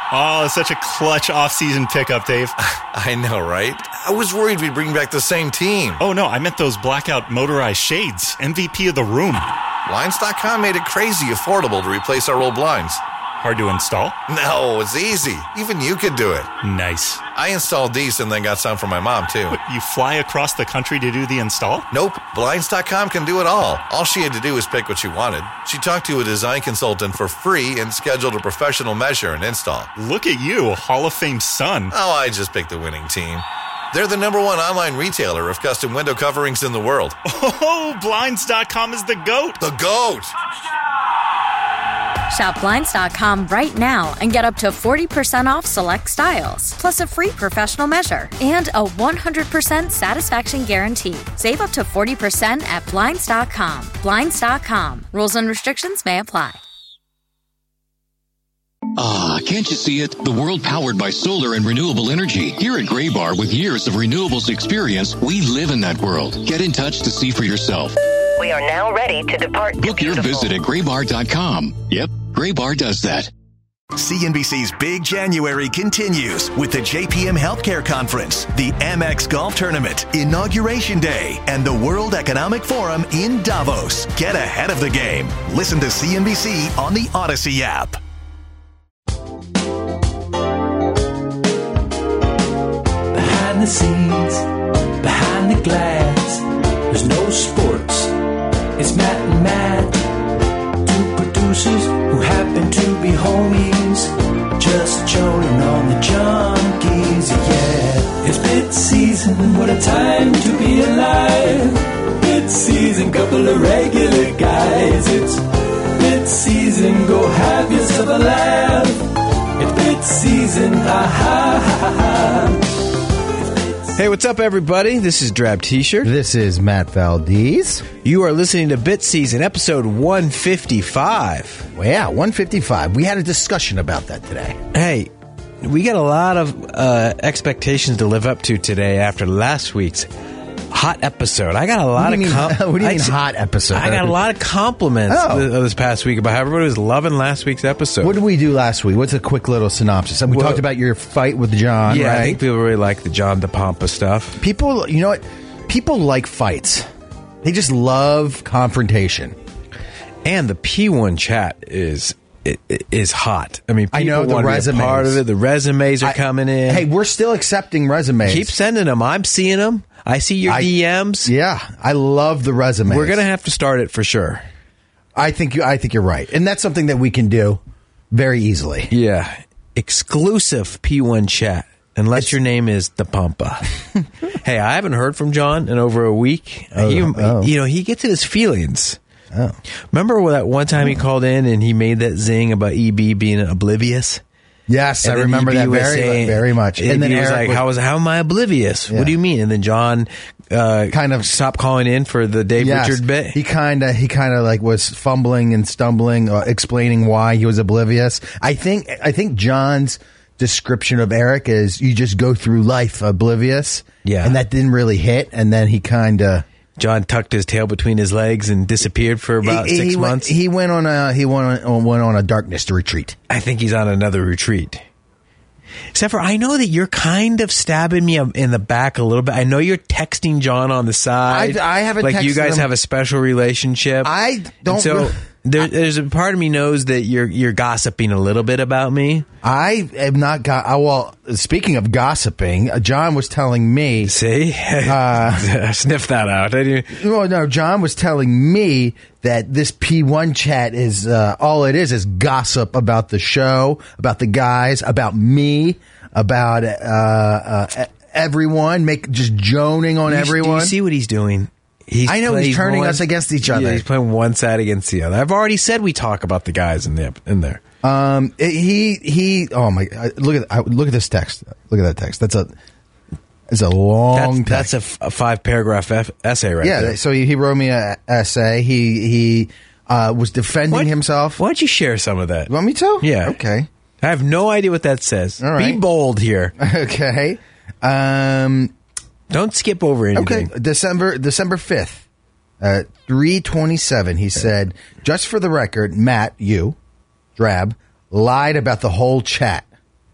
Oh, such a clutch off-season pickup, Dave. I know, right? I was worried we'd bring back the same team. Oh, no, I meant those blackout motorized shades. MVP of the room. Blinds.com made it crazy affordable to replace our old blinds. Hard to install? No, it's easy. Even you could do it. Nice. I installed these and then got some for my mom, too. What, you fly across the country to do the install? Nope. Blinds.com can do it all. All she had to do was pick what she wanted. She talked to a design consultant for free and scheduled a professional measure and install. Look at you, Hall of Fame son. Oh, I just picked the winning team. They're the #1 online retailer of custom window coverings in the world. Oh, Blinds.com is the GOAT. The GOAT! Shop Blinds.com right now and get up to 40% off select styles, plus a free professional measure and a 100% satisfaction guarantee. Save up to 40% at Blinds.com. Blinds.com. Rules and restrictions may apply. Ah, can't you see it? The world powered by solar and renewable energy. Here at Graybar, with years of renewables experience, we live in that world. Get in touch to see for yourself. We are now ready to depart. Book your visit at graybar.com. Yep, Graybar does that. CNBC's Big January continues with the JPM Healthcare Conference, the Amex Golf Tournament, Inauguration Day, and the World Economic Forum in Davos. Get ahead of the game. Listen to CNBC on the Odyssey app. Behind the scenes, behind the glass, there's no sports. It's Matt and Matt, two producers who happen to be homies, just joning on the junkies, yeah. It's bit season, what a time to be alive. Bit season, couple of regular guys. It's bit season, go have yourself a laugh. It's bit season, ha ha ha ha. Hey, what's up, everybody? This is Drab T-Shirt. This is Matt Valdez. You are listening to Bit Season, episode 155. Well, yeah, 155. We had a discussion about that today. Hey, we got a lot of expectations to live up to today after last week's hot episode. I got a lot of what do you mean hot episode? I got a lot of compliments this past week about how everybody was loving last week's episode. What did we do last week? What's a quick little synopsis? We talked about your fight with John, yeah, right? I think people really like the John DePompa stuff. People, you know what? People like fights. They just love confrontation. And the P1 chat is hot. I mean, people I know the want to resumes. be a part of it. The resumes are coming in. Hey, we're still accepting resumes. Keep sending them. I'm seeing them. I see your DMs. Yeah, I love the resumes. We're going to have to start it for sure. I think you're right. And that's something that we can do very easily. Yeah. Exclusive P1 chat. Unless your name is DePompa. Hey, I haven't heard from John in over a week. You know, he gets in his feelings. Oh. Remember that one time he called in and he made that zing about EB being oblivious? Yes, I remember that very much. And then Eric was like, how am I oblivious? Yeah. What do you mean? And then John kind of stopped calling in for the Dave Richard bit. He kind of like was fumbling and stumbling, explaining why he was oblivious. I think John's description of Eric is you just go through life oblivious. Yeah. And that didn't really hit. And then he kind of... John tucked his tail between his legs and disappeared for about 6 months. He went on a darkness retreat. I think he's on another retreat. Except for I know that you're kind of stabbing me in the back a little bit. I know you're texting John on the side. I haven't like texted you guys him. have a special relationship. I don't. And so there's a part of me knows that you're gossiping a little bit about me. I am not. Well, speaking of gossiping, John was telling me. See, sniff that out. Well, no, John was telling me that this P1 chat is all it is gossip about the show, about the guys, about me, about everyone, just joning on everyone. Do you see what he's doing? I know he's turning us against each other. Yeah, he's playing one side against the other. I've already said we talk about the guys in there. He. Oh my! Look at this text. Look at that text. That's a long text. That's a 5-paragraph essay right there. Yeah. So he wrote me an essay. He was defending himself. Why don't you share some of that? You want me to? Yeah. Okay. I have no idea what that says. All right. Be bold here. Okay. Don't skip over anything. Okay, December 5th, 3:27, he said, just for the record, Matt, you, Drab, lied about the whole chat.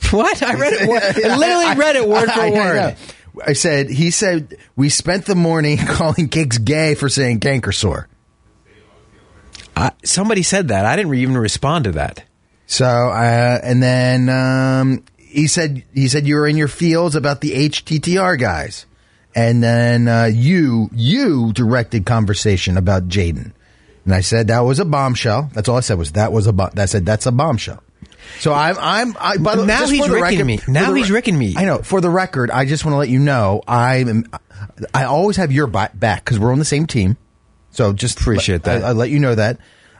What? I read it. I literally read it word for word. He said, we spent the morning calling Kicks gay for saying canker sore. Somebody said that. I didn't even respond to that. So, and then he said you were in your fields about the HTTR guys. And then you directed conversation about Jaden. And I said that was a bombshell. That's all I said was I said that's a bombshell. So now he's ricking me. He's ricking me. I know. For the record, I just want to let you know I always have your back because we're on the same team. So just appreciate that. I'll let you know that.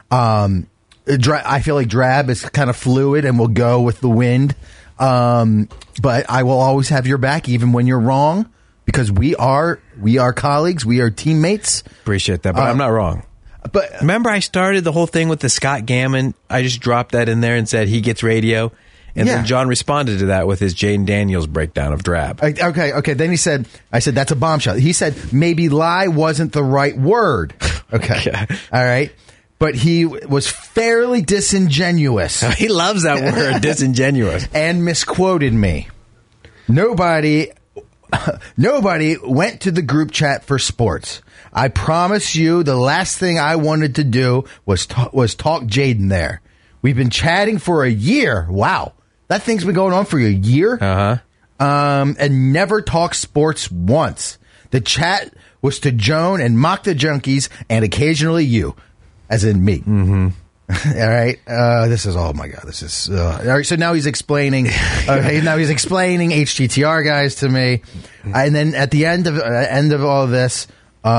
I feel like Drab is kind of fluid and will go with the wind. But I will always have your back even when you're wrong because we are colleagues. We are teammates. Appreciate that. But I'm not wrong. But remember, I started the whole thing with the Scott Gammon. I just dropped that in there and said he gets radio, and then John responded to that with his Jaden Daniels breakdown of Drab. Okay. Then I said that's a bombshell. He said maybe lie wasn't the right word. Okay, all right, but he was fairly disingenuous. He loves that word, disingenuous, and misquoted me. Nobody went to the group chat for sports. I promise you the last thing I wanted to do was talk Jaden there. We've been chatting for a year. Wow. That thing's been going on for a year. Uh-huh. And never talked sports once. The chat was to Joan and Mock the Junkies and occasionally you, as in me. Mm-hmm. All right. This is, oh my God, this is, all right. So now he's explaining, HTTR guys to me. And then at the end of all of this,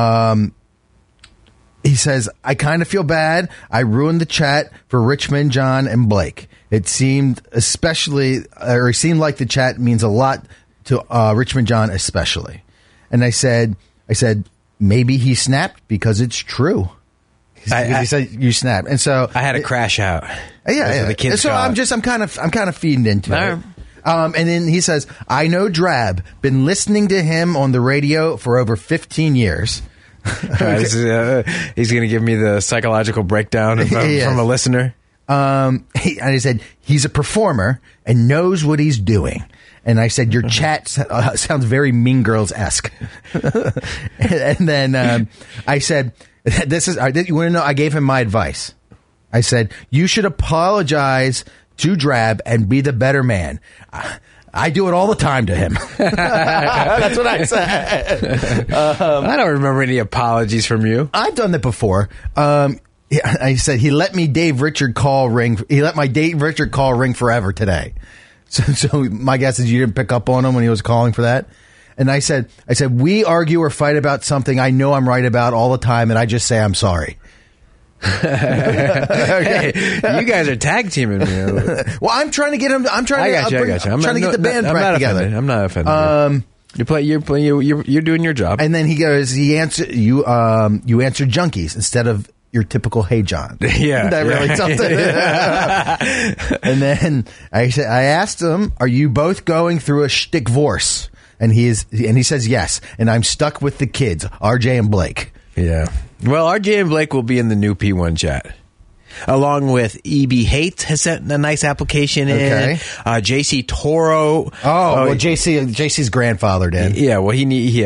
he says, I kind of feel bad. I ruined the chat for Richmond, John, and Blake. It seemed like the chat means a lot to Richmond, John, especially. And I said, maybe he snapped because it's true. He said you snapped, and so I had to crash out. Yeah. The kids so I'm kind of feeding into it. And then he says, I know Drab, been listening to him on the radio for over 15 years. He's going to give me the psychological breakdown from a listener. And he said, he's a performer and knows what he's doing. And I said, your chat sounds very Mean Girls-esque. And then I said, you want to know, I gave him my advice. I said, you should apologize to Drab and be the better man. I do it all the time to him. That's what I said. I don't remember any apologies from you. I've done that before. I said he let my Dave Richard call ring forever today. So my guess is you didn't pick up on him when he was calling for that. And I said we argue or fight about something I know I'm right about all the time, and I just say I'm sorry. Hey, you guys are tag teaming me. Well, I'm trying to get him. I got you. I'm trying to get the band back together. I'm not offended. You're doing your job. And then he goes. You answered junkies instead of your typical "Hey John." Yeah, that really something. And then I asked him, "Are you both going through a shtick-vorce?" And he says yes. And I'm stuck with the kids, RJ and Blake. Yeah. Well, RJ and Blake will be in the new P1 chat. Along with EB Hates has sent a nice application in. JC Toro. JC's grandfather did. Yeah, well,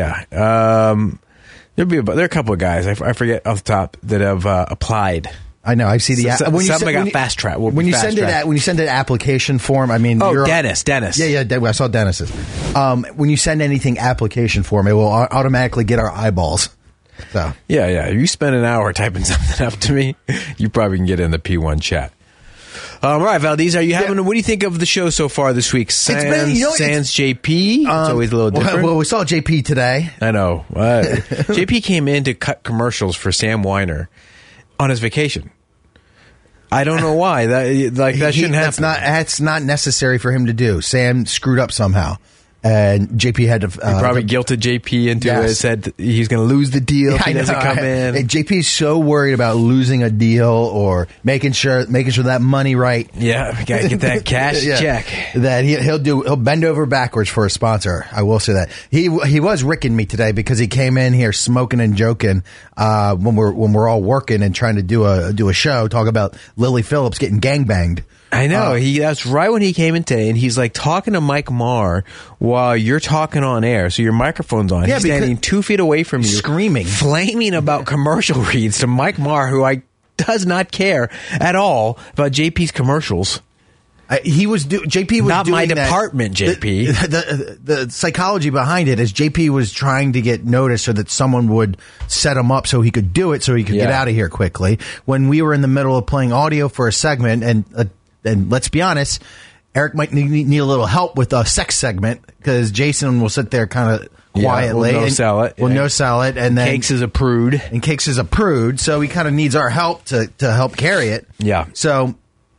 there are a couple of guys, I forget off the top, that have applied. I know. I see the fast track. When you send an application form, I mean, Dennis. Yeah. I saw Dennis's. When you send anything application form, it will automatically get our eyeballs. So yeah. If you spend an hour typing something up to me, you probably can get in the P1 chat. All right, Valdez, what do you think of the show so far this week? Sans JP? It's always a little different. Well, we saw JP today. I know. JP came in to cut commercials for Sam Weiner on his vacation. I don't know why. That shouldn't happen. That's not necessary for him to do. Sam screwed up somehow. And JP had to... he probably guilted JP into it, said he's going to lose the deal if he doesn't come in. JP is so worried about losing a deal or making sure that money right. Yeah, we got to get that cash check. That he'll bend over backwards for a sponsor. I will say that. He was ricking me today because he came in here smoking and joking when we're all working and trying to do a show, talk about Lily Phillips getting gangbanged. I know. That's right when he came in today, and he's like talking to Mike Marr while you're talking on air. So your microphone's on. He's standing 2 feet away from you, screaming, flaming about commercial reads to Mike Marr, who does not care at all about JP's commercials. JP was not doing my that. department, JP. The psychology behind it is JP was trying to get noticed so that someone would set him up so he could do it, so he could get out of here quickly. When we were in the middle of playing audio for a segment, and let's be honest, Eric might need a little help with a sex segment because Jason will sit there kind of quietly. We'll no-sell it. We'll no-sell it. And then Cakes is a prude. And Cakes is a prude, so he kind of needs our help to help carry it. Yeah. So,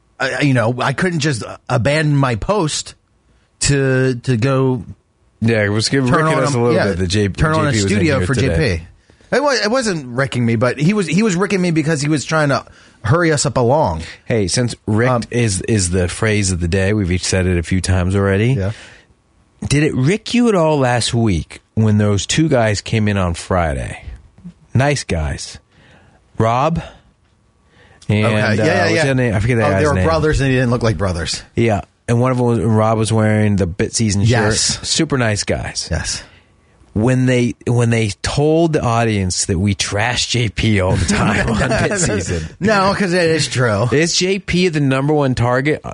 I couldn't just abandon my post to go. Yeah, it was Rick us a little bit. The JP turn on a studio for today. JP. It wasn't wrecking me, but he was wrecking me because he was trying to hurry us up along. Hey, since "ricked" is the phrase of the day, we've each said it a few times already. Yeah. Did it rick you at all last week when those two guys came in on Friday? Nice guys, Rob. And, yeah. I forget that guy's name. They were brothers, and they didn't look like brothers. Yeah, and one of them, Rob, was wearing the Bit Season shirt. Yes. Super nice guys. Yes. When they told the audience that we trash JP all the time on Bit Season. No, because it is true. Is JP the number one target?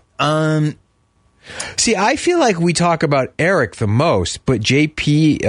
See, I feel like we talk about Eric the most, but JP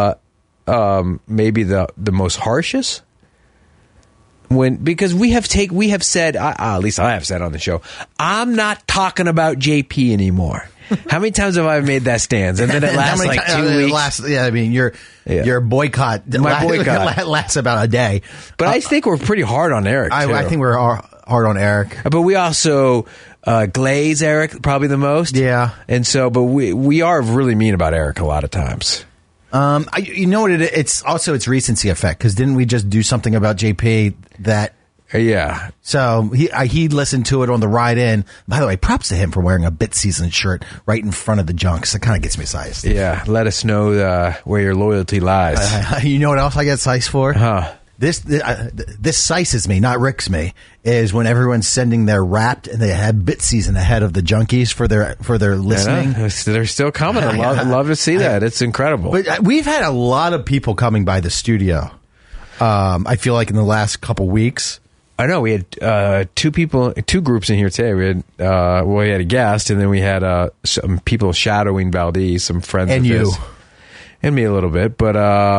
maybe the most harshest. Because we have said, at least I have said on the show, I'm not talking about JP anymore. How many times have I made that stance? And then it lasts like 2 weeks. Your boycott. My boycott lasts about a day. But I think we're pretty hard on Eric, too. I think we're hard on Eric. But we also glaze Eric probably the most. Yeah. And so, but we are really mean about Eric a lot of times. You know what it's also its recency effect, because didn't we just do something about JP that? Yeah. So he listened to it on the ride in. By the way, props to him for wearing a Bit Season shirt right in front of the junks. That kind of gets me sized. Yeah. Let us know where your loyalty lies. You know what else I get sized for? Huh. This sices me, not ricks me, is when everyone's sending their Wrapped and they have Bit Season ahead of the junkies for their listening. They're still coming. I love to see that. It's incredible. But we've had a lot of people coming by the studio. I feel like in the last couple weeks. I know we had two groups in here today. We had we had a guest, and then we had some people shadowing Valdez, some friends and of you his, and me a little bit. But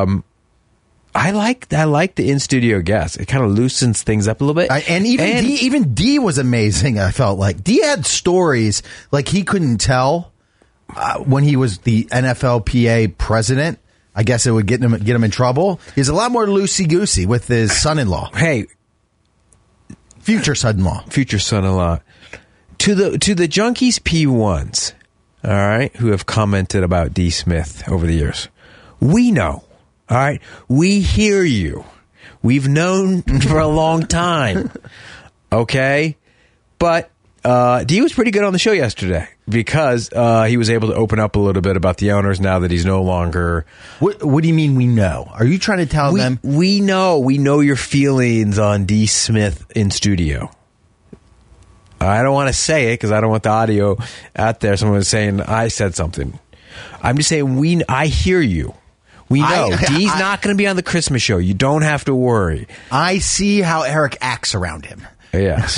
I like the in studio guests. It kind of loosens things up a little bit. Even D was amazing. I felt like D had stories like he couldn't tell when he was the NFLPA president. I guess it would get him in trouble. He's a lot more loosey goosey with his son-in-law. Hey. Future son-in-law. To the Junkies P1s, all right, who have commented about D. Smith over the years. We know, all right? We hear you. We've known for a long time, okay? But D was pretty good on the show yesterday because he was able to open up a little bit about the owners now that he's no longer... What do you mean we know? Are you trying to tell them... We know your feelings on D. Smith in studio. I don't want to say it because I don't want the audio out there. Someone was saying I said something. I'm just saying I hear you. We know. D's not going to be on the Christmas show. You don't have to worry. I see how Eric acts around him. Yes.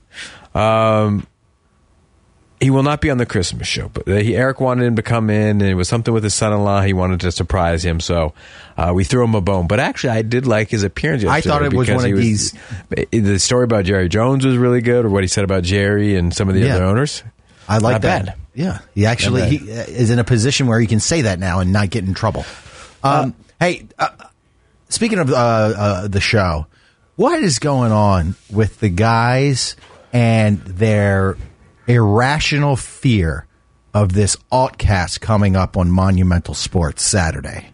He will not be on the Christmas show, but Eric wanted him to come in, and it was something with his son-in-law. He wanted to surprise him, so we threw him a bone. But actually, I did like his appearance yesterday. I thought it was one of these... The story about Jerry Jones was really good, or what he said about Jerry and some of the other owners. I like not that. Bad. Yeah. He is in a position where he can say that now and not get in trouble. Hey, speaking of the show, what is going on with the guys and their irrational fear of this Altcast coming up on Monumental Sports Saturday?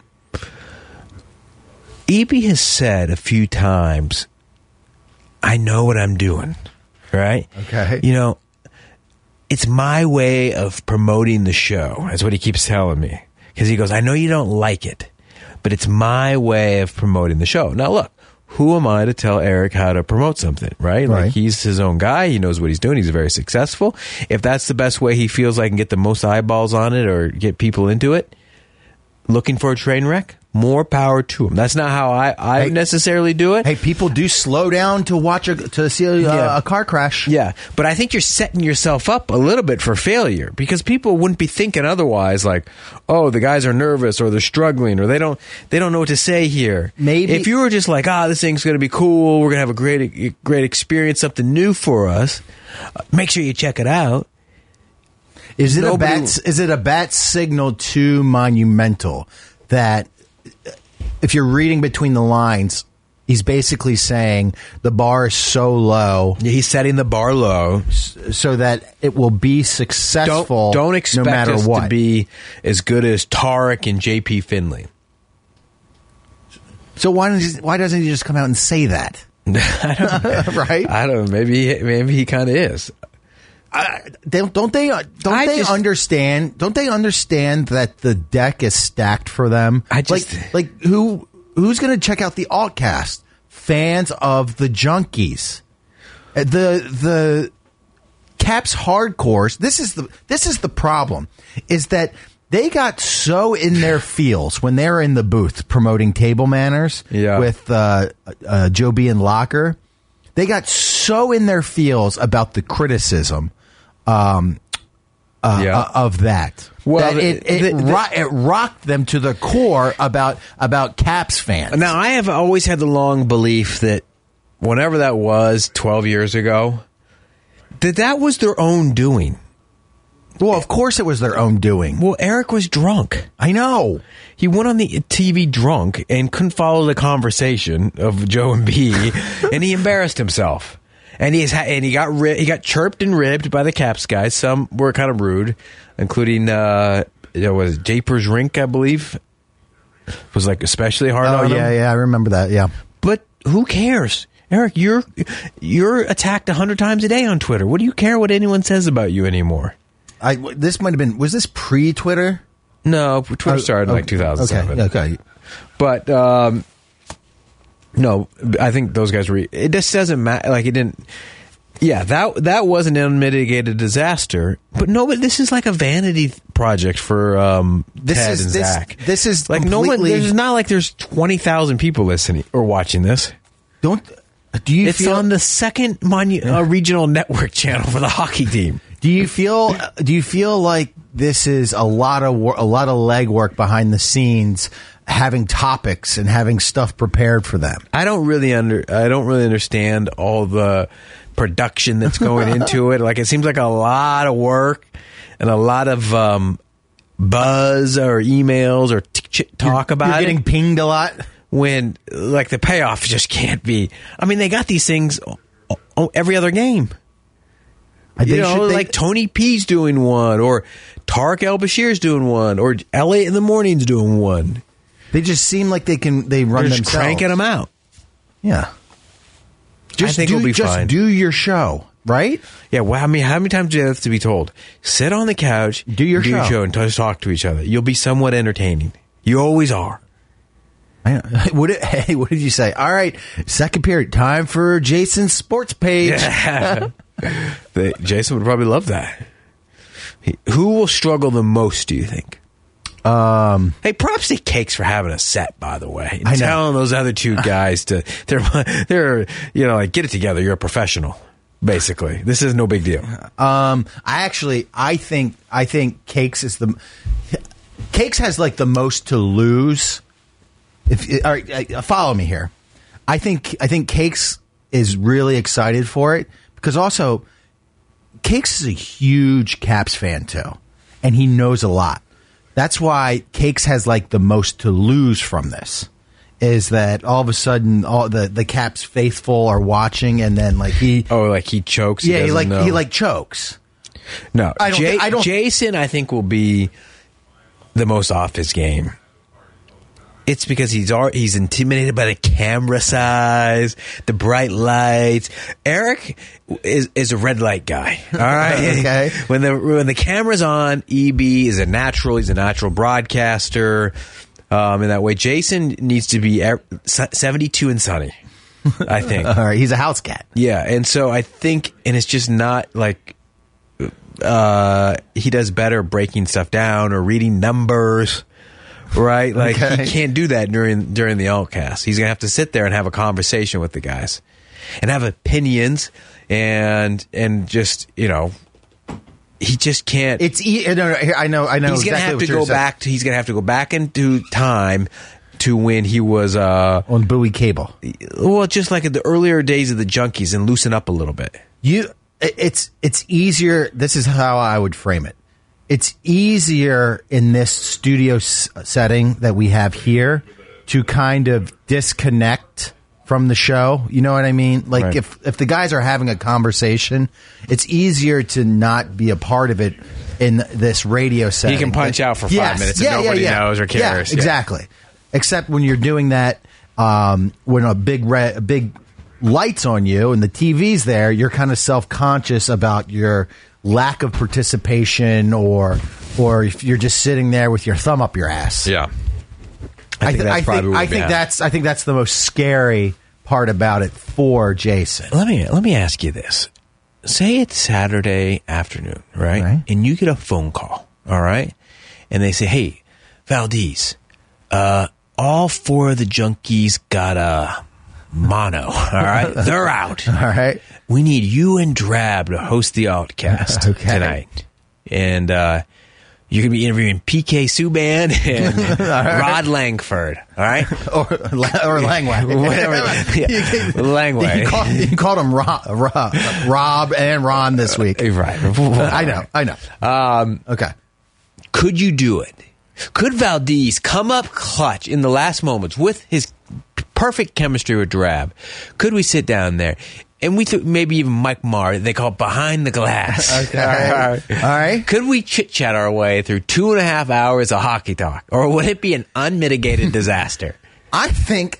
EB has said a few times, I know what I'm doing, right? Okay. You know, it's my way of promoting the show. That's what he keeps telling me. Because he goes, I know you don't like it, but it's my way of promoting the show. Now, look, who am I to tell Eric how to promote something, right? Right. Like, he's his own guy. He knows what he's doing. He's very successful. If that's the best way he feels like can get the most eyeballs on it or get people into it, looking for a train wreck, more power to him. That's not how I necessarily do it. Hey, people do slow down to see a car crash. Yeah, but I think you're setting yourself up a little bit for failure because people wouldn't be thinking otherwise. Like, oh, the guys are nervous or they're struggling or they don't know what to say here. Maybe if you were just like, this thing's going to be cool, we're going to have a great experience, something new for us. Make sure you check it out. Is it a bad signal to Monumental that if you're reading between the lines, he's basically saying the bar is so low. Yeah, he's setting the bar low so that it will be successful. Don't expect no matter us what. to be as good as Tarek and JP Finley. So why doesn't he just come out and say that? I don't know. Right? I don't know. Maybe he kind of is. Don't they understand that the deck is stacked for them? Who's going to check out the Altcast? Fans of the Junkies, the Caps hardcores. This is the problem. Is that they got so in their feels when they're in the booth promoting Table Manners with Joe B and Locker. They got so in their feels about the criticism of that. Well, that it rocked them to the core about Caps fans. Now, I have always had the long belief that whenever that was 12 years ago, that was their own doing. Well, of course it was their own doing. Well, Eric was drunk. I know. He went on the TV drunk and couldn't follow the conversation of Joe and B, and he embarrassed himself. And he got chirped and ribbed by the Caps guys. Some were kind of rude, including was Japers Rink, I believe, was like especially hard on him. Yeah, I remember that. Yeah, but who cares, Eric? You're attacked 100 times a day on Twitter. What do you care what anyone says about you anymore? This might have been. Was this pre-Twitter? No, Twitter started in like 2007. Okay. But no, I think those guys were. It just doesn't matter. Like, it didn't. Yeah, that was an unmitigated disaster. But no, but this is like a vanity project for Ted and Zach. This is like completely, there's not like there's 20,000 people listening or watching this. It's feel, on the second regional network channel for the hockey team. Do you feel like this is a lot of legwork behind the scenes, having topics and having stuff prepared for them? I don't really understand all the production that's going into it. Like, it seems like a lot of work and a lot of buzz or emails or talk about it. You're getting pinged a lot. When, like, the payoff just can't be. I mean, they got these things every other game. Like Tony P's doing one, or Tarek El-Bashir's doing one, or Elliot in the Morning's doing one. They just seem like they run They're just themselves. cranking them out. Yeah. I think we'll be fine. Just do your show, right? Yeah, well, how many times do you have to be told? Sit on the couch, do your show, and just talk to each other. You'll be somewhat entertaining. You always are. What did you say? All right, second period, time for Jason's sports page. Yeah. Jason would probably love that. Who will struggle the most, do you think? Hey, props to Cakes for having a set, by the way. And telling those other two guys they're like, get it together. You're a professional. Basically, this is no big deal. I think Cakes has like the most to lose. All right, follow me here. I think Cakes is really excited for it because also Cakes is a huge Caps fan too, and he knows a lot. That's why Cakes has like the most to lose from this. Is that all of a sudden all the Caps faithful are watching, and then like he chokes. Yeah, he chokes. No, Jason, I think, will be the most off his game. It's because he's intimidated by the camera size, the bright lights. Eric is a red light guy. All right. Okay. When the camera's on, EB is a natural. He's a natural broadcaster. In that way, Jason needs to be 72 and sunny. I think. All right, he's a house cat. Yeah, and so I think, and it's just not like he does better breaking stuff down or reading numbers, right? Like he can't do that during the Altcast. He's gonna have to sit there and have a conversation with the guys, and have opinions, and just he just can't. I know. He's gonna have to go back. He's gonna have to go back into time to when he was on Bowie Cable. Well, just like in the earlier days of the Junkies, and loosen up a little bit. It's easier. This is how I would frame it. It's easier in this studio setting that we have here to kind of disconnect from the show. You know what I mean? Like right. if the guys are having a conversation, it's easier to not be a part of it in this radio setting. He can punch out for 5 minutes and nobody knows or cares. Yeah, exactly. Except when you're doing that, when a big light's on you and the TV's there, you're kind of self-conscious about your lack of participation, or if you're just sitting there with your thumb up your ass. Yeah, I think that's the most scary part about it for Jason. Let me ask you this: say it's Saturday afternoon, right? And you get a phone call, all right, and they say, "Hey, Valdez, all 4 of the Junkies got a mono, all right? They're out. All right. We need you and Drab to host the Altcast tonight. And you're going to be interviewing PK Subban and Rod Langford, all right? or Langway. Whatever. Langway. You called him Rob and Ron this week. Right. I know. Okay. Could you do it? Could Valdez come up clutch in the last moments with his perfect chemistry with Drab? Could we sit down there? And we maybe even Mike Marr, they call it behind the glass. Okay. All right. Could we chit-chat our way through 2.5 hours of hockey talk? Or would it be an unmitigated disaster? I think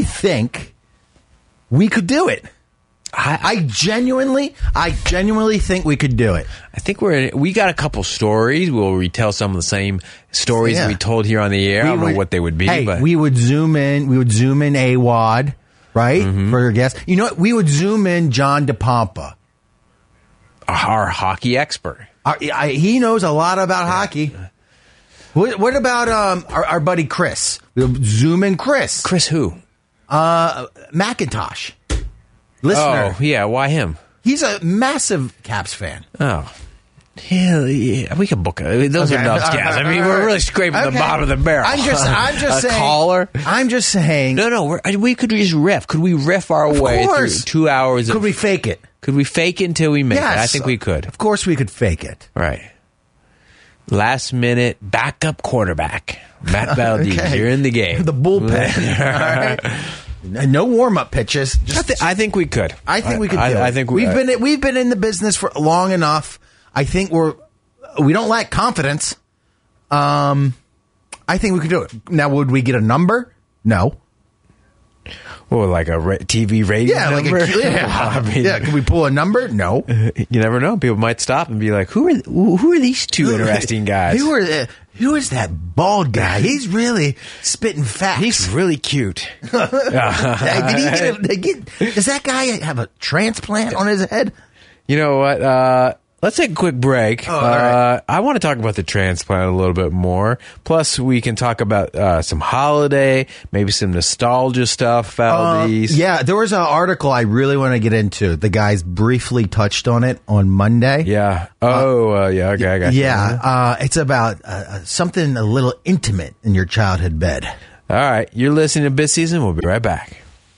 we could do it. I genuinely think we could do it. I think we got a couple stories. We'll retell some of the same stories that we told here on the air. I don't know what they would be. But we would zoom in AWOD, right? For your guests. You know what? We would zoom in John DePompa. Our hockey expert. He knows a lot about hockey. What about our buddy Chris? We'll zoom in Chris. Chris who? McIntosh. Listener. Oh, yeah. Why him? He's a massive Caps fan. Oh. Yeah, we can book it. Those are enough guys. I mean, we're really scraping the bottom of the barrel. I'm just saying. Caller? I'm just saying. No. We could just riff. Could we riff our way through 2 hours? Could we fake it? Could we fake it until we make it? I think we could. Of course we could fake it. Right. Last minute backup quarterback. Matt Valdez, you're in the game. The bullpen. All right. No warm-up pitches. I think we could. I think we could do it. I think we've been in the business for long enough. I think we don't lack confidence. I think we could do it. Now, would we get a number? No. Well, like a TV rating number? I mean, can we pull a number? No. You never know. People might stop and be like, who are these two interesting guys? Who is that bald guy? He's really spitting facts. He's really cute. Does that guy have a transplant on his head? You know what? Let's take a quick break. All right. I want to talk about the transplant a little bit more. Plus, we can talk about some holiday, maybe some nostalgia stuff. Yeah, there was an article I really want to get into. The guys briefly touched on it on Monday. Yeah. Yeah. Okay, I got you. Yeah. It's about something a little intimate in your childhood bed. All right. You're listening to Bit Season. We'll be right back.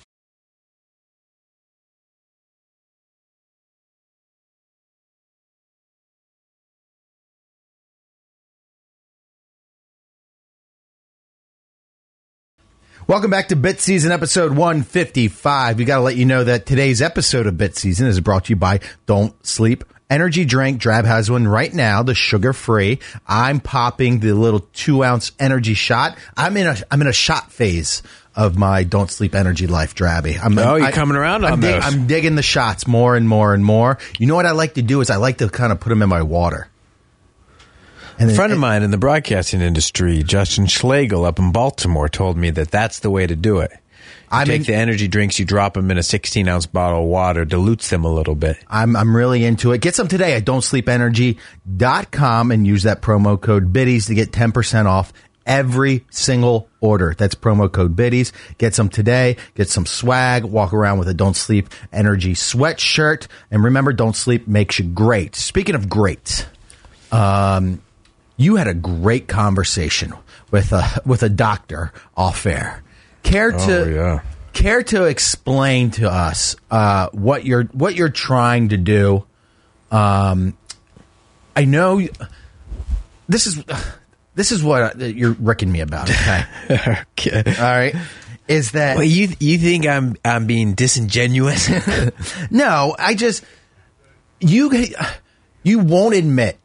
Welcome back to Bit Season, episode 155. We got to let you know that today's episode of Bit Season is brought to you by Don't Sleep Energy Drink. Drab has one right now, the sugar-free. I'm popping the little 2-ounce energy shot. I'm in a shot phase of my Don't Sleep Energy life, Drabby. You're coming around on those. I'm digging the shots more and more and more. You know what I like to do is I like to kind of put them in my water. A friend of mine in the broadcasting industry, Justin Schlegel up in Baltimore, told me that that's the way to do it. Take the energy drinks, you drop them in a 16-ounce bottle of water, dilutes them a little bit. I'm really into it. Get some today at don'tsleepenergy.com and use that promo code BIDDIES to get 10% off every single order. That's promo code BIDDIES. Get some today. Get some swag. Walk around with a Don't Sleep Energy sweatshirt. And remember, Don't Sleep makes you great. Speaking of great, you had a great conversation with a doctor off air. Care to explain to us what you're trying to do? I know this is what you're wrecking me about. Okay. Okay. All right. Is that well, you think I'm being disingenuous? No, you won't admit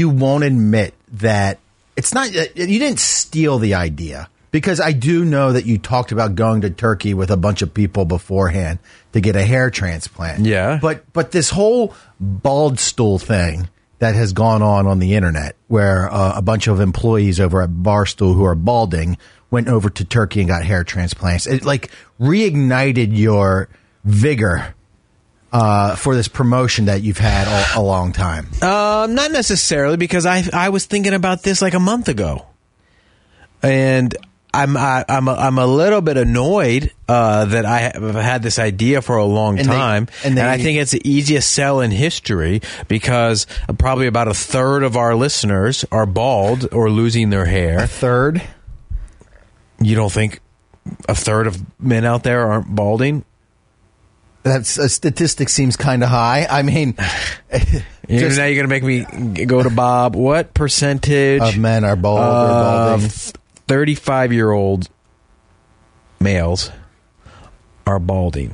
that it's not. You didn't steal the idea. Because I do know that you talked about going to Turkey with a bunch of people beforehand to get a hair transplant. Yeah. But this whole bald stool thing that has gone on the internet, where a bunch of employees over at Barstool who are balding went over to Turkey and got hair transplants. It like reignited your vigor for this promotion that you've had a long time. Not necessarily, because I was thinking about this like a month ago, and I'm a little bit annoyed that I have had this idea for a long time, and I think it's the easiest sell in history because probably about a third of our listeners are bald or losing their hair. A third? You don't think a third of men out there aren't balding? That's a statistic seems kind of high. I mean, now you're going to make me go to Bob. What percentage of men are bald or balding? 35-year-old males are balding.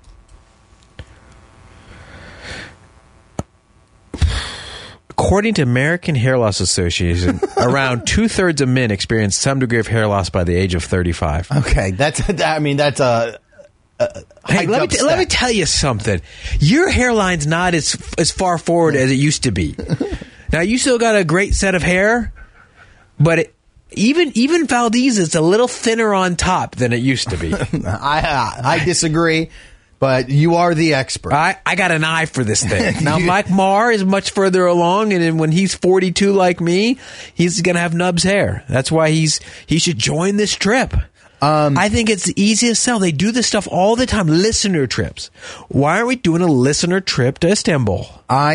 According to American Hair Loss Association, around 2/3 of men experience some degree of hair loss by the age of 35. Okay, that's a hey, let me tell you something. Your hairline's not as far forward as it used to be. Now, you still got a great set of hair, but even Valdez is a little thinner on top than it used to be. I disagree, but you are the expert. I got an eye for this thing. Now, Mike Marr is much further along, and then when he's 42 like me, he's going to have Nub's hair. That's why he should join this trip. I think it's the easiest sell. They do this stuff all the time. Listener trips. Why aren't we doing a listener trip to Istanbul?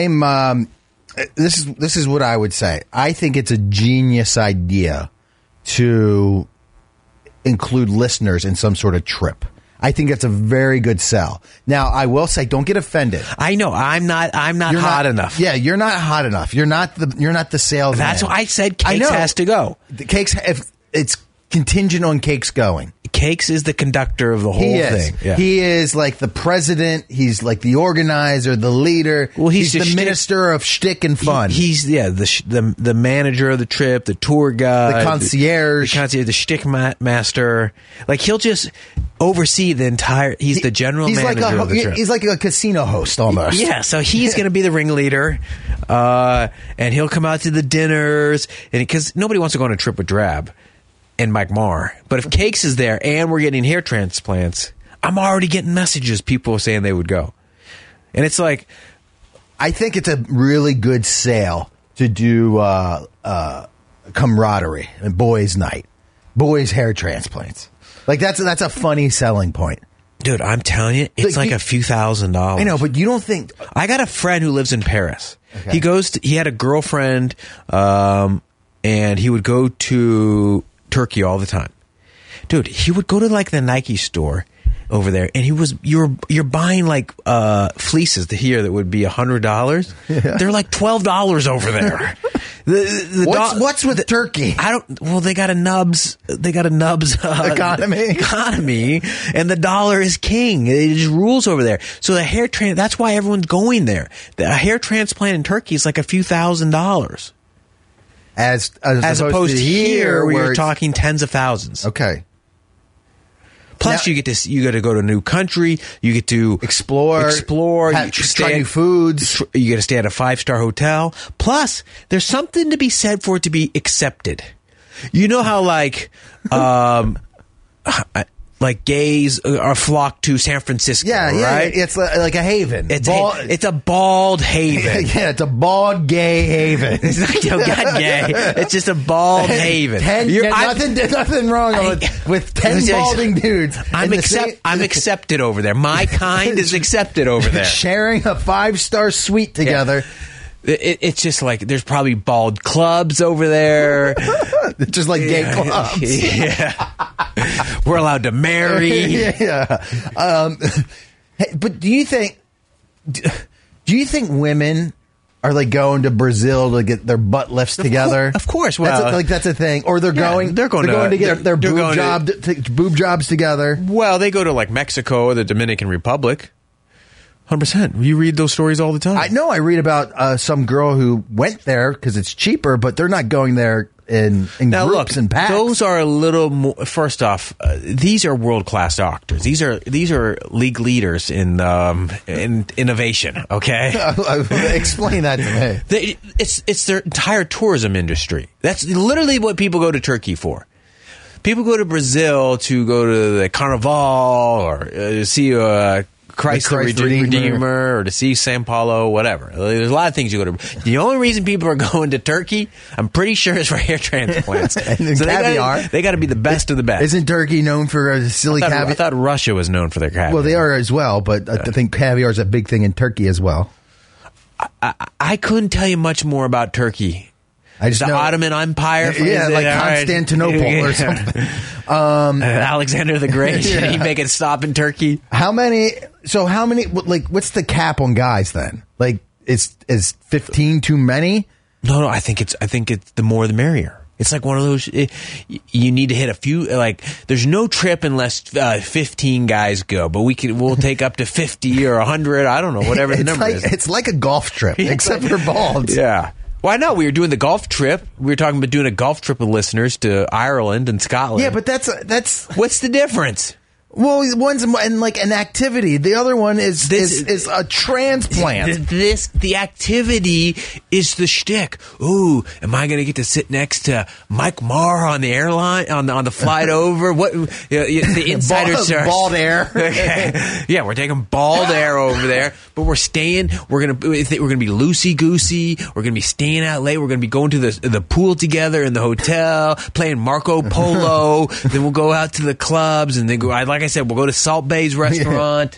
This is what I would say. I think it's a genius idea to include listeners in some sort of trip. I think that's a very good sell. Now, I will say, don't get offended. I know I'm not hot enough. Yeah, you're not hot enough. You're not the salesman. That's why I said Cakes has to go. The Cakes, if it's contingent on Cakes going. Cakes is the conductor of the whole thing. Yeah. He is like the president. He's like the organizer, the leader. Well, he's the minister of shtick and fun. He's the manager of the trip, the tour guide, the concierge, the shtick master. Like he'll just oversee the entire. He's the general manager of the trip. He's like a casino host almost. Yeah, so he's going to be the ringleader, and he'll come out to the dinners, and because nobody wants to go on a trip with Drab and Mike Marr. But if Cakes is there and we're getting hair transplants, I'm already getting messages, people saying they would go. And it's like, I think it's a really good sale to do camaraderie and boys' night, boys' hair transplants. Like that's a funny selling point. Dude, I'm telling you, it's like a few $1,000s. I know, but you don't think... I got a friend who lives in Paris. Okay. He had a girlfriend, and he would go to Turkey all the time. Dude, he would go to like the Nike store over there, and you're buying like fleeces to here that would be $100. Yeah. They're like $12 over there. What's with Turkey? They got a Nubs economy, and the dollar is king. It just rules over there. So the hair that's why everyone's going there. A hair transplant in Turkey is like a few $1,000s. As opposed to here, where you're talking tens of thousands. Okay. Plus, now, you get to go to a new country. You get to explore, try new foods. You get to stay at a 5-star hotel. Plus, there's something to be said for it to be accepted. You know how, like, like gays are flocked to San Francisco. Yeah, right? It's like a haven. It's a bald haven. Yeah, it's a bald gay haven. It's not gay. It's just a bald haven. Nothing wrong with 10 balding dudes. I'm accepted over there. My kind is accepted over there. Sharing a 5-star suite together. Yeah. It's just like there's probably bald clubs over there. Just like gay clubs. Yeah. We're allowed to marry. Yeah. But do you think women are like going to Brazil to get their butt lifts together? Of course. Well, that's a thing. Or they're going to get their boob jobs together. Well, they go to like Mexico or the Dominican Republic. 100%. You read those stories all the time. I know. I read about some girl who went there because it's cheaper, but they're not going there in now, groups and packs. Those are a little more. First off, these are world-class doctors. These are league leaders in innovation. Okay, explain that to me. It's their entire tourism industry. That's literally what people go to Turkey for. People go to Brazil to go to the Carnival or see Christ the Redeemer, or to see Sao Paulo, whatever. There's a lot of things you go to. The only reason people are going to Turkey, I'm pretty sure, is for hair transplants. And so caviar. They got to be the best of the best. Isn't Turkey known for silly caviar? I thought Russia was known for their caviar. Well, they are as well, but I think caviar is a big thing in Turkey as well. I couldn't tell you much more about Turkey. The Ottoman Empire? Like Constantinople or something. Alexander the Great. Yeah. Did he make it stop in Turkey? How many, what's the cap on guys then? Like, is 15 too many? No, I think it's the more the merrier. It's like one of those, you need to hit a few, like, there's no trip unless 15 guys go, but we'll take up to 50 or 100, I don't know, whatever the number is. It's like a golf trip, except for balds. Yeah. Why not? We were doing the golf trip. We were talking about doing a golf trip with listeners to Ireland and Scotland. Yeah, but that's what's the difference? Well, one's like an activity. The other one is a transplant. The activity is the shtick. Ooh, am I going to get to sit next to Mike Marr on the airline on the flight over? What the insiders are bald air. Okay. Yeah, we're taking bald air over there, but we're staying. We're gonna be loosey goosey. We're gonna be staying out late. We're gonna be going to the pool together in the hotel, playing Marco Polo. Then we'll go out to the clubs and then go. Like I said, we'll go to Salt Bay's restaurant.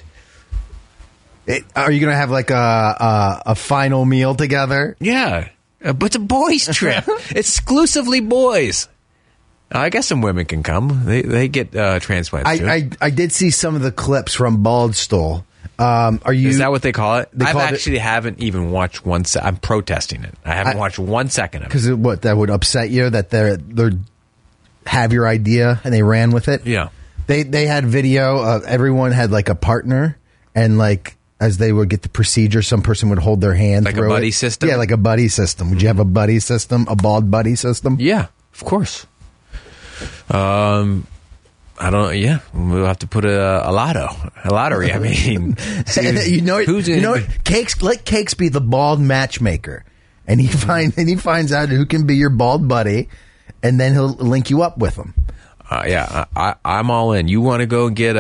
Are you going to have like a final meal together? Yeah, but it's a boys' trip. Exclusively boys. I guess some women can come. They get transplants too. I did see some of the clips from Baldstool. Is that what they call it? Haven't even watched one. I'm protesting it. I haven't watched 1 second of it. Because that would upset you that they're have your idea and they ran with it. Yeah. They had video of everyone had like a partner, and like as they would get the procedure, some person would hold their hand like through a buddy system. Yeah, like a buddy system. Would you have a buddy system, a bald buddy system? Yeah, of course. I don't. Yeah, we'll have to put a lottery. I mean, Cakes. Let Cakes be the bald matchmaker, and he finds out who can be your bald buddy, and then he'll link you up with them. I'm all in. You want to go get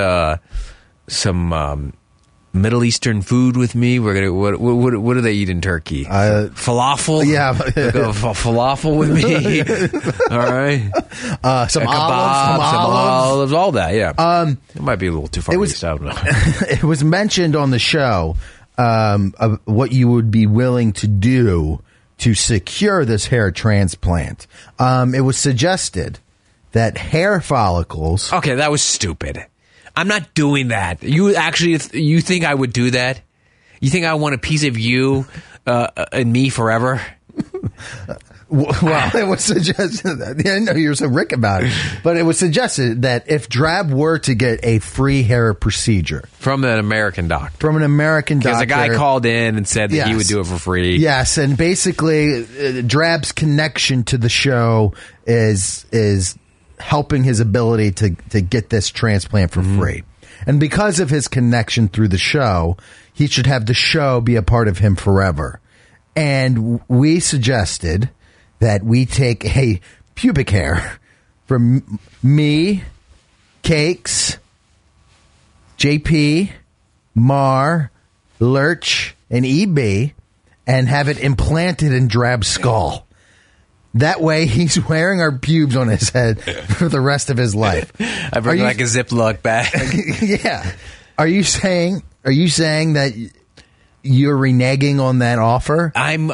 some Middle Eastern food with me? We're gonna. What do they eat in Turkey? Falafel. Yeah, falafel with me. All right. Some olives, all that. Yeah. It might be a little too far east. I don't know. It was mentioned on the show of what you would be willing to do to secure this hair transplant. It was suggested that hair follicles... Okay, that was stupid. I'm not doing that. You think I would do that? You think I want a piece of you and me forever? Well, it was suggested that. I know you're so Rick about it, but it was suggested that if Drab were to get a free hair procedure from an American doctor, because a guy called in and said that he would do it for free. Yes, and basically, Drab's connection to the show is helping his ability to get this transplant for free, and because of his connection through the show, he should have the show be a part of him forever. And we suggested that we take a pubic hair from me, Cakes, JP, Mar, Lurch, and EB and have it implanted in Drab's skull. That way, he's wearing our pubes on his head for the rest of his life. I bring like a Ziploc bag. Yeah. Are you saying that you're reneging on that offer? I'm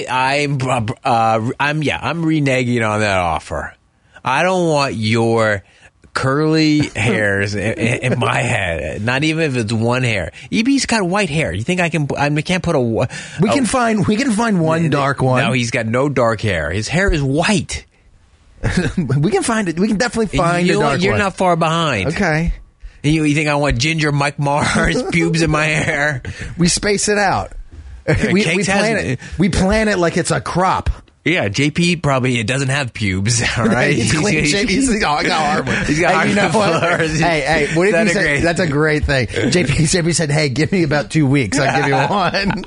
reneging on that offer. I don't want your curly hairs in my head. Not even if it's one hair. EB's got white hair. You think I can't put a? We can find one dark one. No, he's got no dark hair. His hair is white. We can find it. We can definitely find a dark one. You're not far behind. Okay. And you think I want ginger Mike Mars pubes in my hair? We space it out. We plan it like it's a crop. Yeah, JP probably doesn't have pubes. All right, he's got hardwood. He's got hardwood floors. Hey, what did you say? That's a great thing. JP said, "Hey, give me about 2 weeks. I'll give you one."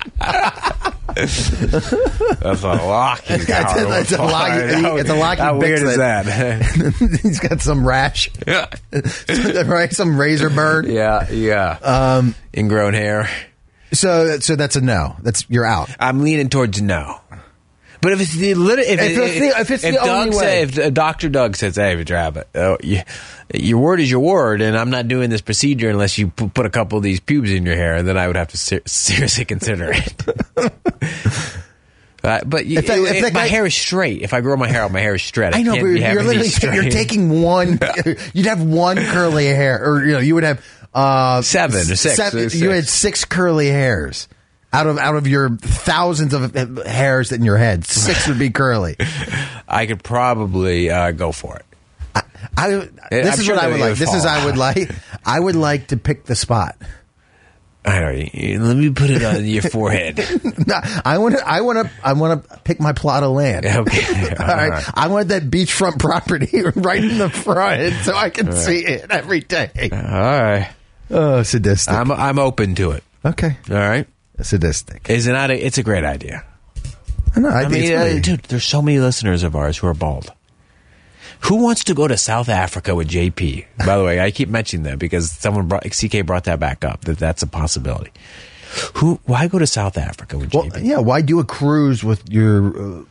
That's a lock. It's a lock. It's a lock. How weird is that? He's got some rash. Yeah, right. Some razor burn. Yeah. Ingrown hair. So that's a no. You're out. I'm leaning towards no. But if Dr. Doug says, "Hey, Drab, your word is your word, and I'm not doing this procedure unless you put a couple of these pubes in your hair," then I would have to seriously consider it. But if my hair is straight, if I grow my hair out, my hair is straight. I know, but you're taking one. You'd have one curly hair, or you would have 7 or 6. You had 6 curly hairs. Out of your thousands of hairs in your head, 6 would be curly. I could probably go for it. This is what I would like. I would like to pick the spot. I know. Let me put it on your forehead. No, I want to pick my plot of land. Okay. All right. I want that beachfront property right in the front, so I can see it every day. All right. Oh, sadistic. I'm open to it. Okay. All right. Sadistic. Is it not? It's a great idea. I mean, dude, there's so many listeners of ours who are bald. Who wants to go to South Africa with JP? By the way, I keep mentioning that because CK brought that back up, that's a possibility. Why go to South Africa with JP? Well, yeah, why do a cruise with your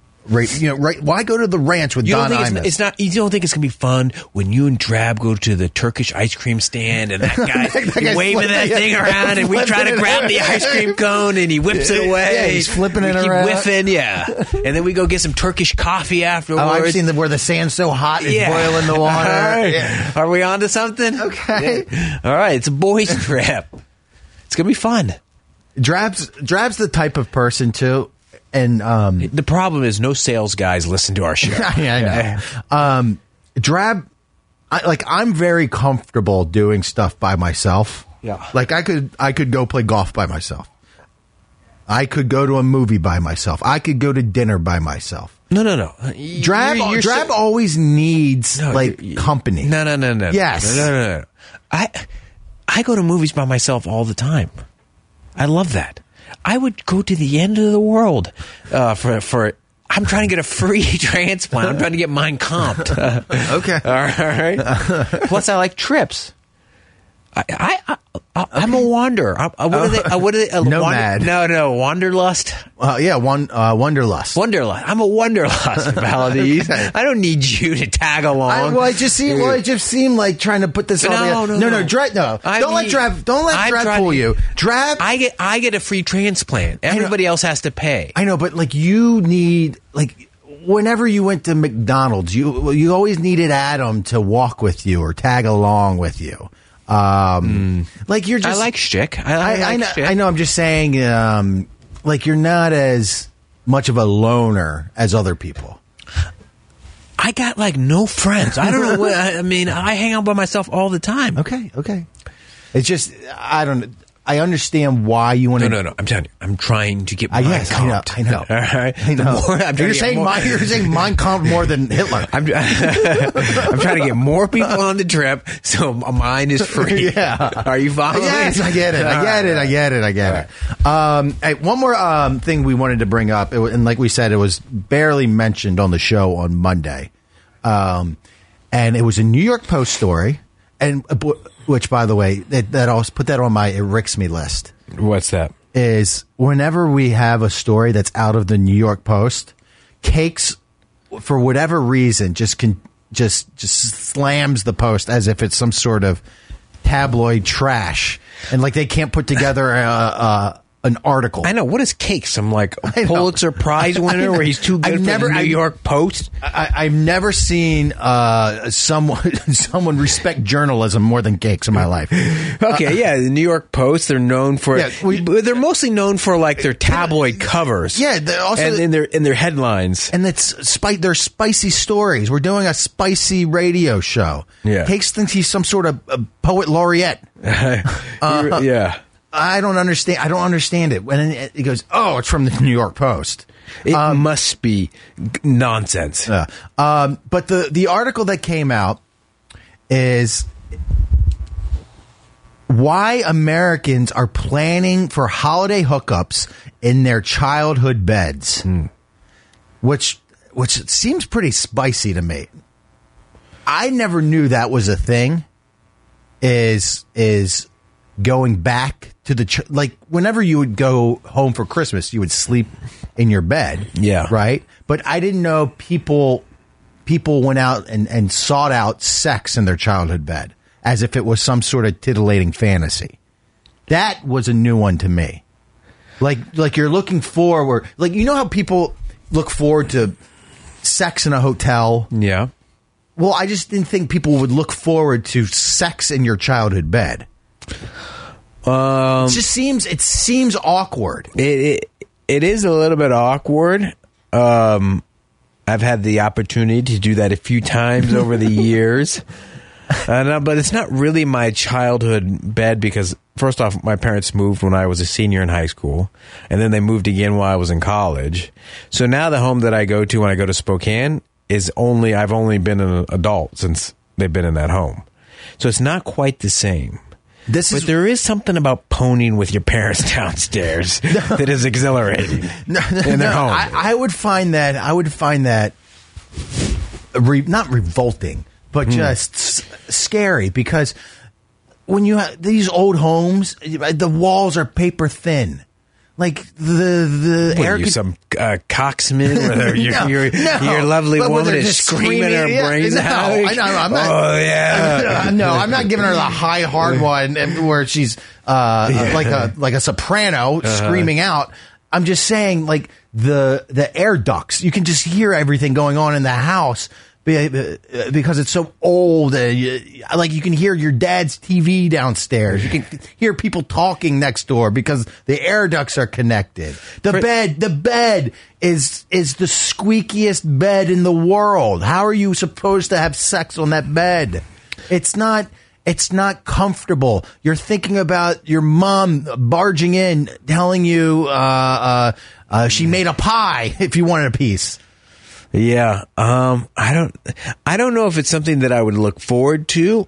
why go to the ranch with Don Imus? It's not. You don't think it's gonna be fun when you and Drab go to the Turkish ice cream stand and that guy's waving that thing around and we try to grab the ice cream cone and he whips it away. Yeah, he's flipping it around. Whiffing, yeah. And then we go get some Turkish coffee afterwards. Oh, I've seen where the sand's so hot it's boiling the water. Right. Yeah. Are we on to something? Okay. Yeah. All right. It's a boys' trip. It's gonna be fun. Drab's the type of person too. And the problem is no sales guys listen to our show. Yeah, I know. Drab, I'm very comfortable doing stuff by myself. Yeah. Like I could go play golf by myself. I could go to a movie by myself. I could go to dinner by myself. No. Drab always needs company. No. Yes. No. I go to movies by myself all the time. I love that. I would go to the end of the world for. I'm trying to get a free transplant. I'm trying to get mine comped. Okay. All right. Plus, I like trips. I'm a wanderer. What are they? Nomad. No. Wanderlust. Wanderlust. Wanderlust. I'm a wanderlust, Valdez. I don't need you to tag along. It just seemed like trying to put this on. No. Don't let Drab fool you. Drab. I get a free transplant. Everybody else has to pay. I know, but you need whenever you went to McDonald's, you always needed Adam to walk with you or tag along with you. You're just. I like shtick. I know. I'm just saying, you're not as much of a loner as other people. I got no friends. I don't know what. I mean, I hang out by myself all the time. Okay. It's just I don't. I understand why you want to. No. I'm telling you, I'm trying to get mine comped. I know. All right. I know. You're saying mine comped more than Hitler. I'm trying to get more people on the trip, so mine is free. Yeah. Are you following? Yes, I get it. I get it. Hey, one more thing we wanted to bring up, and like we said, it was barely mentioned on the show on Monday, and it was a New York Post story, and which by the way, that I'll put that on my it ricks me list. What's that? Is whenever we have a story that's out of the New York Post, Cakes, for whatever reason, just slams the Post as if it's some sort of tabloid trash, and like they can't put together an article. I know. What is Cakes? Some like Pulitzer Prize winner where he's too good for the New York Post? I've never seen someone respect journalism more than Cakes in my life. Okay, yeah, the New York Post, they're known for they're mostly known for like their tabloid covers. Yeah, also and in their headlines. And they're spicy stories. We're doing a spicy radio show. Yeah. Cakes thinks he's some sort of poet laureate. Yeah. I don't understand it. When he goes, oh, it's from the New York Post. It must be nonsense. But the article that came out is why Americans are planning for holiday hookups in their childhood beds, which seems pretty spicy to me. I never knew that was a thing. Is going back to the like whenever you would go home for Christmas, you would sleep in your bed. Yeah. Right. But I didn't know people went out and sought out sex in their childhood bed as if it was some sort of titillating fantasy. That was a new one to me. Like you're looking forward, like, you know how people look forward to sex in a hotel? Yeah. Well, I just didn't think people would look forward to sex in your childhood bed. It seems awkward. It is a little bit awkward. I've had the opportunity to do that a few times over the years. But it's not really my childhood bed because, first off, my parents moved when I was a senior in high school, and then they moved again while I was in college. So now the home that I go to when I go to Spokane I've only been an adult since they've been in that home. So it's not quite the same. But there is something about poning with your parents downstairs that is exhilarating in their home. I would find that not revolting, but just scary, because when you have these old homes, the walls are paper thin. Like the air. You some cocksman where your lovely woman is screaming her brains out. I'm not, oh yeah. No, I'm not giving her the high hard one where she's like a soprano screaming out. I'm just saying, like the air ducts. You can just hear everything going on in the house because it's so old. Like you can hear your dad's TV downstairs. You can hear people talking next door because the air ducts are connected. The bed is the squeakiest bed in the world. How are you supposed to have sex on that bed? It's not comfortable. You're thinking about your mom barging in, telling you she made a pie if you wanted a piece. Yeah, I don't know if it's something that I would look forward to,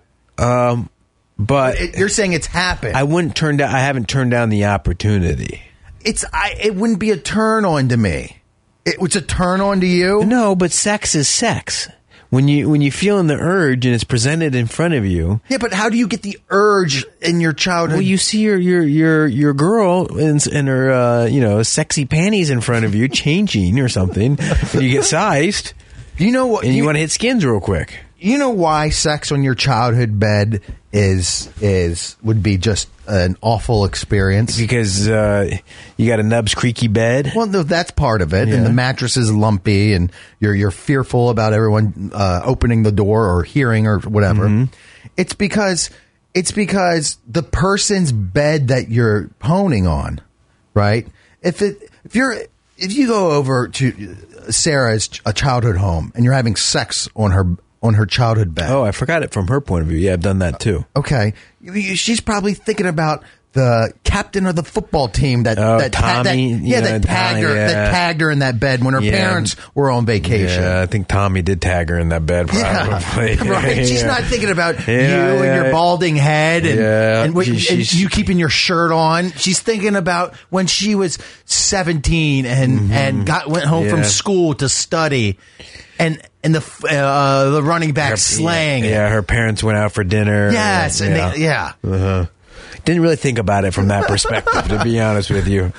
but you're saying it's happened. I haven't turned down the opportunity. It wouldn't be a turn on to me. It's a turn on to you? No, but sex is sex. When you feel the urge and it's presented in front of you. Yeah, but how do you get the urge in your childhood? Well, you see your girl in her sexy panties in front of you changing or something, and you get sized. You know what? And you want to hit skins real quick. You know why sex on your childhood bed would be just an awful experience? Because you got a Nubs creaky bed. Well, no, that's part of it, and the mattress is lumpy, and you're fearful about everyone opening the door or hearing or whatever. Mm-hmm. It's because the person's bed that you're poning on, right? If you go over to Sarah's childhood home and you're having sex on her childhood bed. Oh, I forgot it from her point of view. Yeah, I've done that too. Okay. She's probably thinking about the captain of the football team that Tommy, tagged her in that bed when her parents were on vacation. Yeah, I think Tommy did tag her in that bed probably. Yeah, right. She's not thinking about you and your balding head and you keeping your shirt on. She's thinking about when she was 17 and went home from school to study. And the running back slang. Yeah, her parents went out for dinner. Yes, Didn't really think about it from that perspective, to be honest with you.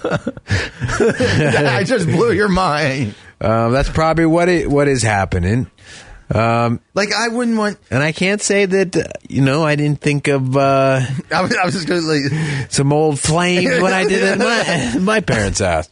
I just blew your mind. That's probably what is happening. I wouldn't want, and I can't say that I didn't think of. I was just going to some old flames when I did it at my parents' house.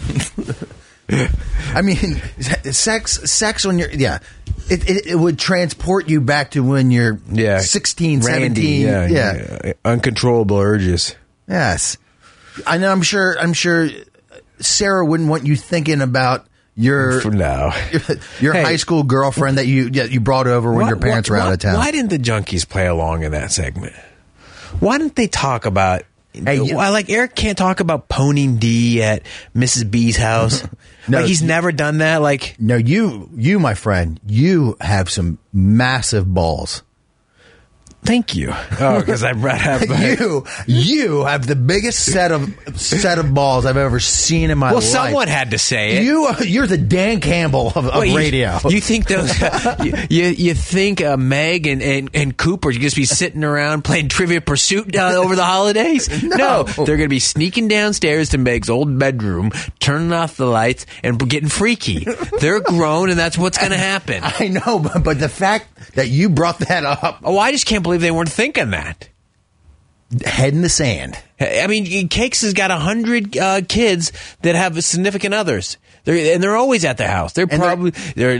I mean, sex when you're it would transport you back to when you're 16, Randy, 17. Uncontrollable urges. Yes. I know. I'm sure Sarah wouldn't want you thinking about your high school girlfriend that you brought over when your parents were out of town. Why didn't the junkies play along in that segment? Why didn't they talk about? Eric can't talk about poning D at Mrs. B's house. No, he's never done that. No, you, my friend, you have some massive balls. Thank you. Oh, because I have you have the biggest set of balls I've ever seen in my life. Well, someone had to say it. You're the Dan Campbell of radio. You think those? you think Meg and Cooper should just be sitting around playing Trivia Pursuit over the holidays? No, they're going to be sneaking downstairs to Meg's old bedroom, turning off the lights, and getting freaky. They're grown, and that's what's going to happen. I know, but the fact that you brought that up. Oh, I just can't believe they weren't thinking that. Head in the sand. I mean, Cakes has got 100 kids that have significant others. They're always at the house. They're probably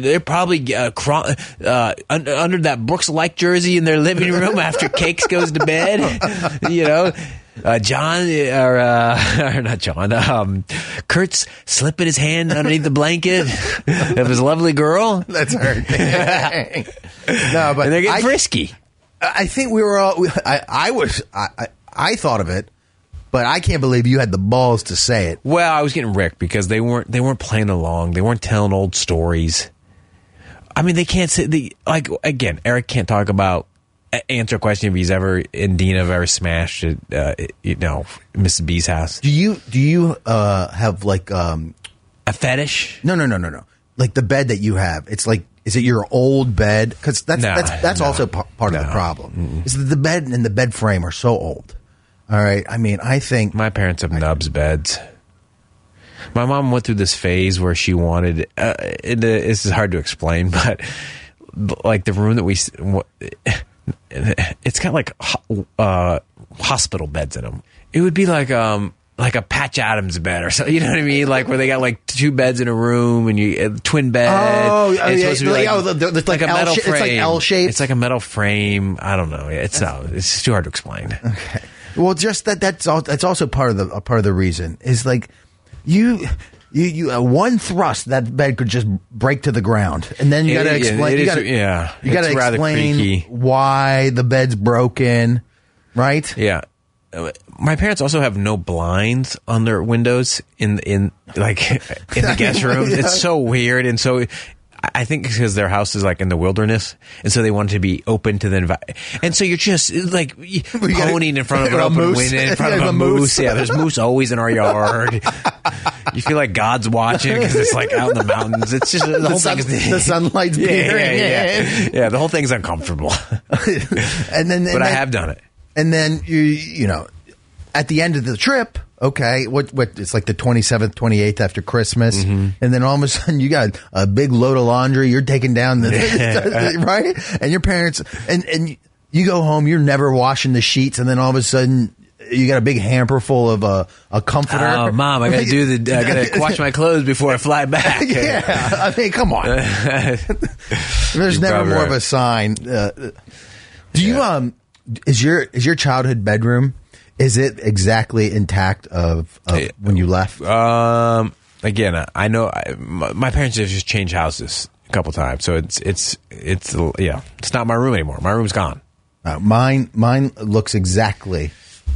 under that Brooks-like jersey in their living room after Cakes goes to bed. John or not John. Kurt's slipping his hand underneath the blanket of his lovely girl. That's her. No, but and they're getting frisky. I think we were all. I thought of it, but I can't believe you had the balls to say it. Well, I was getting Rick because they weren't playing along. They weren't telling old stories. I mean, they can't say again. Eric can't talk about answer a question if he's ever and Dina have ever smashed Mrs. B's house. Do you have a fetish? No. Like the bed that you have, it's like. Is it your old bed? Because that's also part of the problem. Mm-mm. Is that the bed and the bed frame are so old. All right. I mean, I think my parents have Nubs beds. My mom went through this phase where she wanted. This is hard to explain, but like the room that it's got like hospital beds in them. It would be like a Patch Adams bed or something, you know what I mean? Like where they got like two beds in a room and twin bed. Oh, yeah. It's supposed to be like a metal frame. It's like L-shaped. It's like a metal frame. I don't know. It's too hard to explain. Okay. Well, just that's also part of the reason is like you one thrust that bed could just break to the ground, and then you got to explain. You got to explain why the bed's broken, right? Yeah. My parents also have no blinds on their windows in the guest room. It's so weird, and so I think because their house is like in the wilderness, and so they want it to be open to the environment. And so you're just like honing in front of an open window, in front of a moose. Yeah, there's moose always in our yard. You feel like God's watching because it's like out in the mountains. It's just the whole thing. The sunlight's peering. Yeah, the whole thing's uncomfortable. But I have done it. And then you know, at the end of the trip, okay, what it's like the 27th, 28th after Christmas, and then all of a sudden you got a big load of laundry. You're taking down the right, and your parents and you go home. You're never washing the sheets, and then all of a sudden you got a big hamper full of a comforter. Oh, Mom, I gotta wash my clothes before I fly back. Yeah, I mean, come on. There's never more of a sign. Do you Is your childhood bedroom, is it exactly intact of when you left? Again, I know my parents have just changed houses a couple times, so it's not my room anymore. My room's gone. Mine looks exactly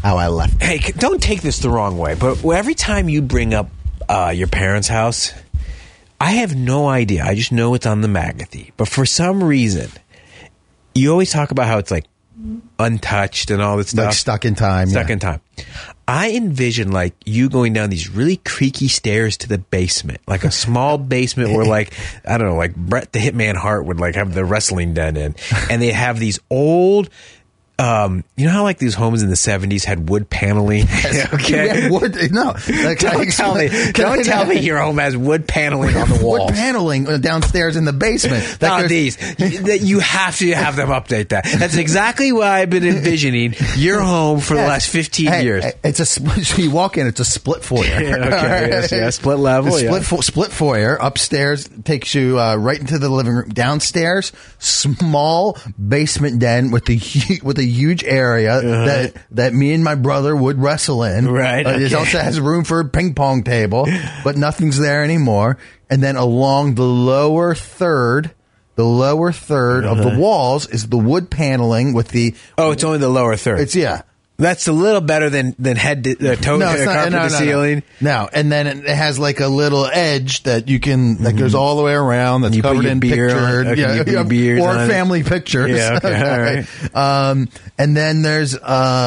how I left. Hey, don't take this the wrong way, but every time you bring up your parents' house, I have no idea. I just know it's on the Magathy. But for some reason, you always talk about how it's like untouched and all that stuff. Like stuck in time. Stuck in time. I envision like you going down these really creaky stairs to the basement, like a small basement where like, I don't know, like Bret the Hitman Hart would like have the wrestling den in. And they have these old... you know how like these homes in the 70s had wood paneling? Okay. Yeah, wood, no. Like, don't tell me your home has wood paneling on the walls. Wood paneling downstairs in the basement. Not these. You have to have them update that. That's exactly what I've been envisioning your home for the last 15 years. It's so you walk in, it's a split foyer. Split level. Split foyer. Upstairs takes you right into the living room. Downstairs, small basement den with a huge area that me and my brother would wrestle in. Right. It also has room for a ping pong table, but nothing's there anymore. And then along the lower third of the walls is the wood paneling with the... Oh, it's only the lower third. That's a little better than head to toe carpet to ceiling. No, and then it has like a little edge that you can that goes all the way around. That's covered in pictured, or family pictures. Yeah, okay, all right. And then there's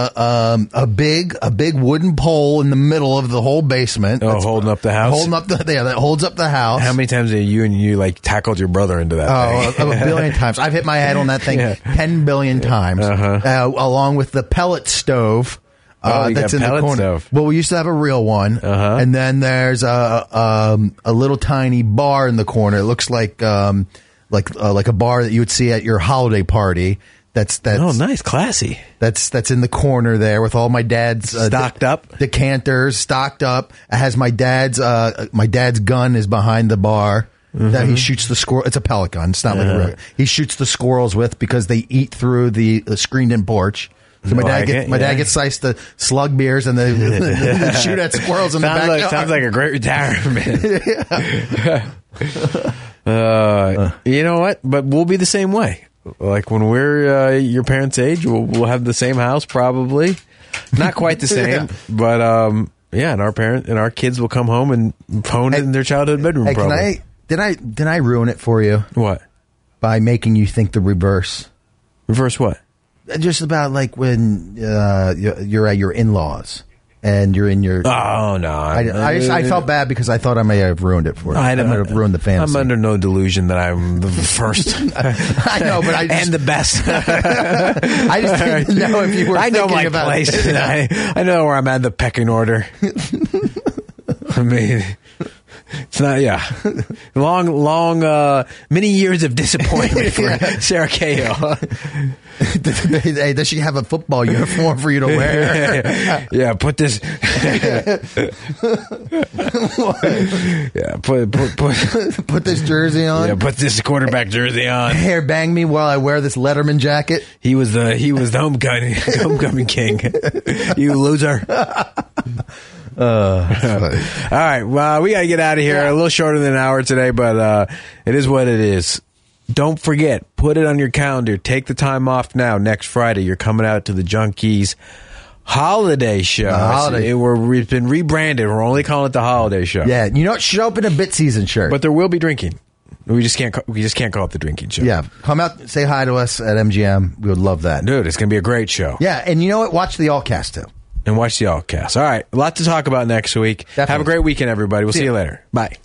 a big wooden pole in the middle of the whole basement. Oh, holding up the house. That holds up the house. How many times have you like tackled your brother into that thing? A billion times. I've hit my head on that thing 10 billion times, along with the pellet stove. That's in the corner. Stove. Well, we used to have a real one, and then there's a little tiny bar in the corner. It looks like a bar that you would see at your holiday party. That's nice, classy. That's in the corner there with all my dad's stocked up decanters stocked up. It has my dad's gun is behind the bar. That he shoots the squirrel. It's a pellet gun. It's not like a real. He shoots the squirrels with because they eat through the screened-in porch. So my dad gets sliced the slug beers and they shoot at squirrels in the backyard. Sounds like a great retirement. You know what? But we'll be the same way. Like when we're your parents' age, we'll have the same house probably. Not quite the same, but and our kids will come home and phone in their childhood bedroom. Probably. Did I ruin it for you? What? By making you think the reverse. Reverse what? Just about like when you're at your in-laws and you're in your... Oh, no. I felt bad because I thought I may have ruined it for you. I might have ruined the fantasy. I'm under no delusion that I'm the first. I know, but and the best. I just didn't know if you were thinking about... I know my place. I know where I'm at in the pecking order. I mean... It's not, long, many years of disappointment for Sarah Cahill. Hey, does she have a football uniform for you to wear? Yeah, put this. Put this jersey on. Yeah, put this quarterback jersey on. Hair bang me while I wear this Letterman jacket. He was the homecoming king. You loser. All right. Well, we got to get out of here. A little shorter than an hour today, but it is what it is. Don't forget, put it on your calendar. Take the time off now. Next Friday, you're coming out to the Junkies Holiday Show. We've been rebranded. We're only calling it the Holiday Show. Yeah. You know what? Show up in a Bit Season shirt. But there will be drinking. We just can't call it the drinking show. Yeah. Come out, say hi to us at MGM. We would love that. Dude, it's going to be a great show. Yeah. And you know what? Watch the Allcast, too. And watch the Allcast. All right. A lot to talk about next week. Definitely. Have a great weekend, everybody. We'll see you later. Bye.